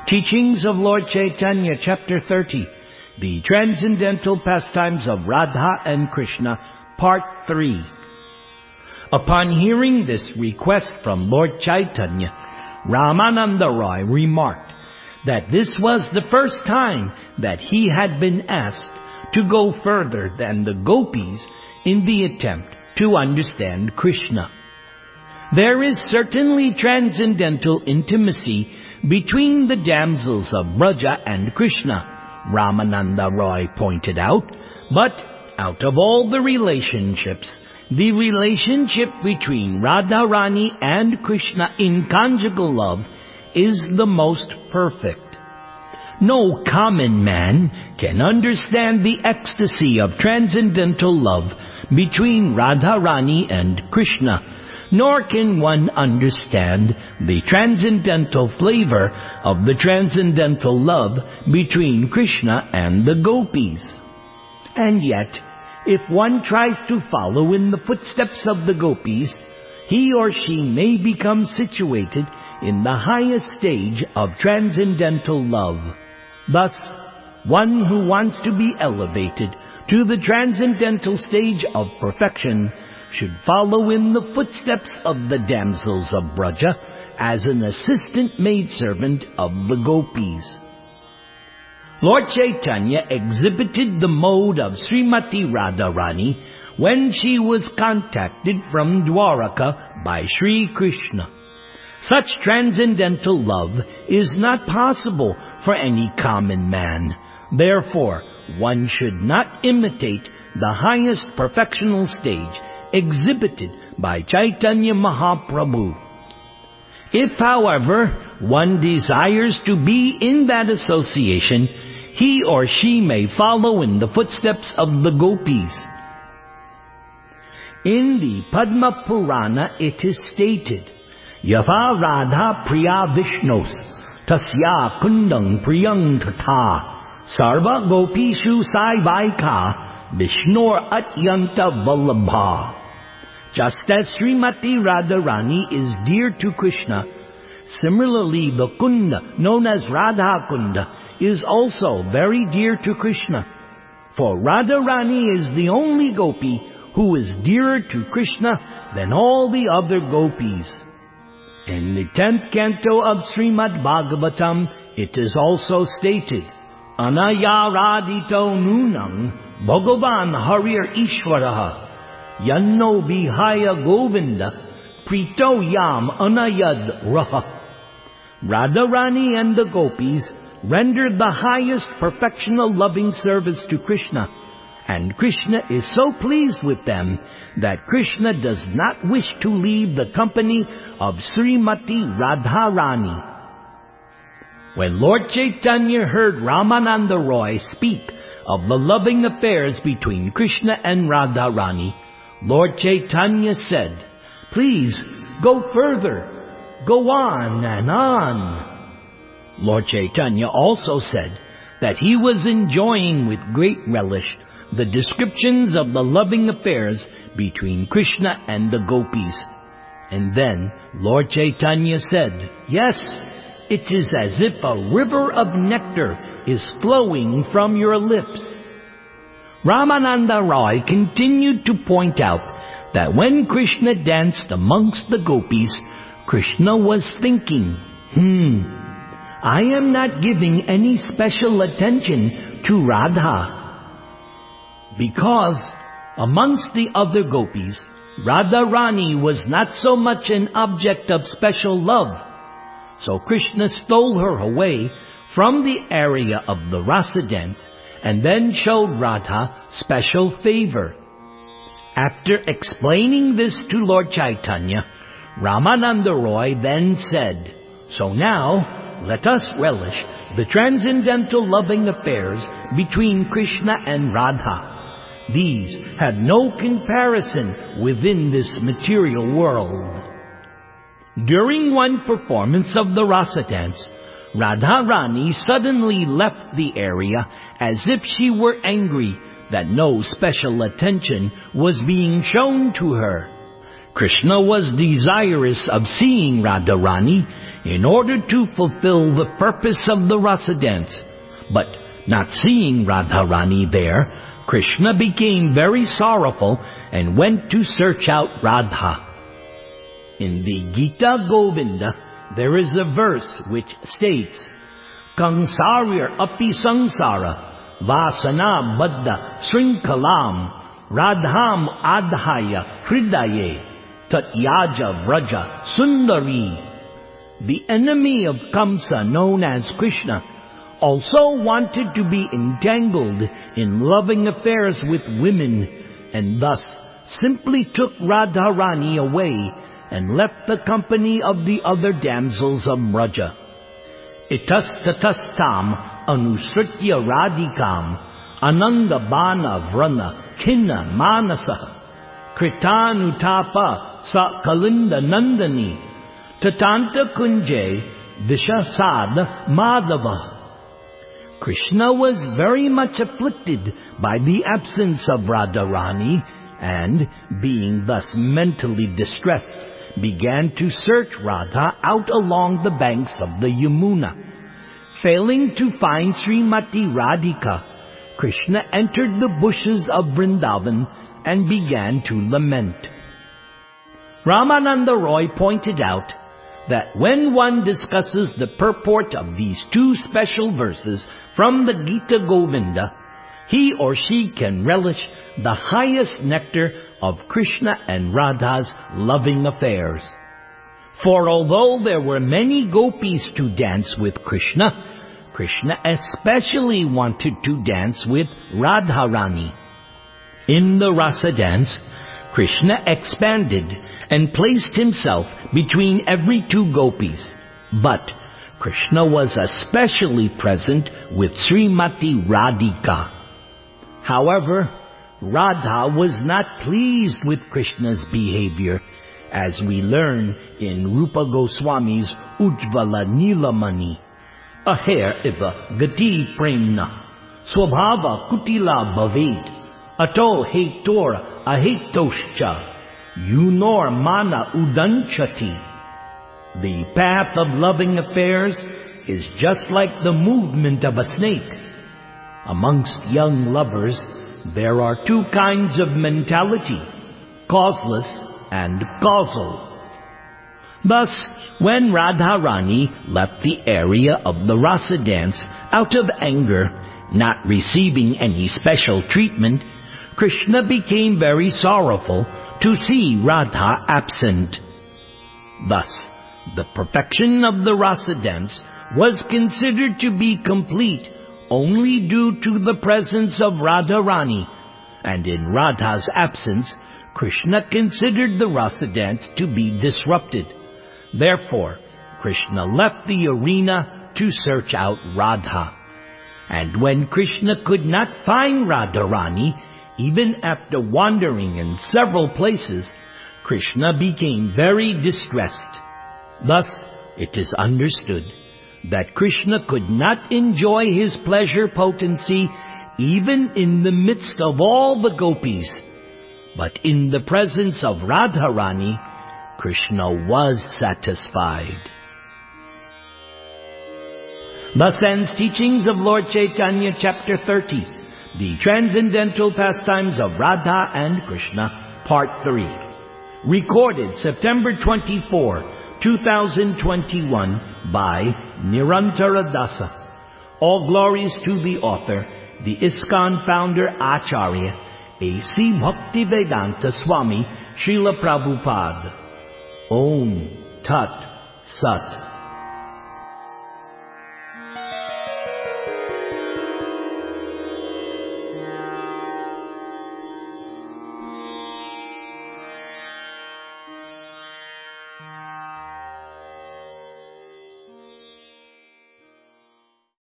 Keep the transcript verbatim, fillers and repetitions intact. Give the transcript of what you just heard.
Teachings of Lord Chaitanya, Chapter thirty, The Transcendental Pastimes of Radha and Krishna, Part three. Upon hearing this request from Lord Chaitanya, Ramananda Roy remarked that this was the first time that he had been asked to go further than the gopis in the attempt to understand Krishna. There is certainly transcendental intimacy between the damsels of Braja and Krishna, Ramananda Roy pointed out, but out of all the relationships, the relationship between Radharani and Krishna in conjugal love is the most perfect. No common man can understand the ecstasy of transcendental love between Radharani and Krishna, nor can one understand the transcendental flavor of the transcendental love between Krishna and the gopis. And yet, if one tries to follow in the footsteps of the gopis, he or she may become situated in the highest stage of transcendental love. Thus, one who wants to be elevated to the transcendental stage of perfection should follow in the footsteps of the damsels of Braja as an assistant maidservant of the gopis. Lord Chaitanya exhibited the mode of Srimati Radharani when she was contacted from Dwaraka by Sri Krishna. Such transcendental love is not possible for any common man. Therefore, one should not imitate the highest perfectional stage exhibited by Chaitanya Mahaprabhu. If, however, one desires to be in that association, he or she may follow in the footsteps of the gopis. In the Padma Purana it is stated, Yava Radha Priya Vishnos Tasya Kundang Priyang Tata Sarva Gopishu Saivaika Vishnor Atyanta Vallabha. Just as Srimati Radharani is dear to Krishna, similarly the Kunda, known as Radha Kunda, is also very dear to Krishna. For Radharani is the only gopi who is dearer to Krishna than all the other gopis. In the tenth canto of Srimad Bhagavatam, it is also stated, Anaya Radito Nunang Bhagavan Harir Ishwaraha Yanno Vihaya Govinda Prito Yam Anayad Raha. Radharani and the gopis rendered the highest perfectional loving service to Krishna, and Krishna is so pleased with them that Krishna does not wish to leave the company of Srimati Radharani. When Lord Chaitanya heard Ramananda Roy speak of the loving affairs between Krishna and Radharani, Lord Chaitanya said, Please, go further, go on and on. Lord Chaitanya also said that he was enjoying with great relish the descriptions of the loving affairs between Krishna and the gopis. And then Lord Chaitanya said, Yes, it is as if a river of nectar is flowing from your lips. Ramananda Roy continued to point out that when Krishna danced amongst the gopis, Krishna was thinking, Hmm, I am not giving any special attention to Radha. Because amongst the other gopis, Radharani was not so much an object of special love. So Krishna stole her away from the area of the rasa dance and then showed Radha special favor. After explaining this to Lord Chaitanya, Ramananda Roy then said, So now let us relish the transcendental loving affairs between Krishna and Radha. These had no comparison within this material world. During one performance of the rasa dance, Radharani suddenly left the area as if she were angry that no special attention was being shown to her. Krishna was desirous of seeing Radharani in order to fulfill the purpose of the rasa dance. But not seeing Radharani there, Krishna became very sorrowful and went to search out Radha. In the Gita Govinda, there is a verse which states, Kangsarir api sangsara vasana baddha srinkalam radham adhaya hridaye tatyaja vraja sundari. The enemy of Kamsa, known as Krishna, also wanted to be entangled in loving affairs with women, and thus simply took Radharani away and left the company of the other damsels of Braja. Itastatastam anusritya radikam ananga bana vrana kinna manasa kritanutapa sa kalinda nandani tatanta kunje vishasad madhava. Krishna was very much afflicted by the absence of Radharani, and, being thus mentally distressed, began to search Radha out along the banks of the Yamuna. Failing to find Srimati Radhika, Krishna entered the bushes of Vrindavan and began to lament. Ramananda Roy pointed out that when one discusses the purport of these two special verses from the Gita Govinda, he or she can relish the highest nectar of Krishna and Radha's loving affairs. For although there were many gopis to dance with Krishna, Krishna especially wanted to dance with Radharani. In the rasa dance, Krishna expanded and placed himself between every two gopis, but Krishna was especially present with Srimati Radhika. However, Radha was not pleased with Krishna's behavior, as we learn in Rupa Goswami's Ujjvala Nilamani. Aher iva gati premna, swabhava kutila bhavet, ato hetor ahetoscha, yunor mana udanchati. The path of loving affairs is just like the movement of a snake. Amongst young lovers, there are two kinds of mentality, causeless and causal. Thus, when Radharani left the area of the rasa dance out of anger, not receiving any special treatment, Krishna became very sorrowful to see Radha absent. Thus, the perfection of the rasa dance was considered to be complete only due to the presence of Radharani, and in Radha's absence, Krishna considered the rasa dance to be disrupted. Therefore, Krishna left the arena to search out Radha. And when Krishna could not find Radharani, even after wandering in several places, Krishna became very distressed. Thus, it is understood that Krishna could not enjoy his pleasure potency even in the midst of all the gopis. But in the presence of Radharani, Krishna was satisfied. Thus ends Teachings of Lord Chaitanya, Chapter thirty, The Transcendental Pastimes of Radha and Krishna, Part three. Recorded September twenty-fourth, two thousand twenty-one by Nirantara Dasa. All glories to the author, the ISKCON founder Acharya, A C Bhaktivedanta Swami Srila Prabhupada. Om Tat Sat.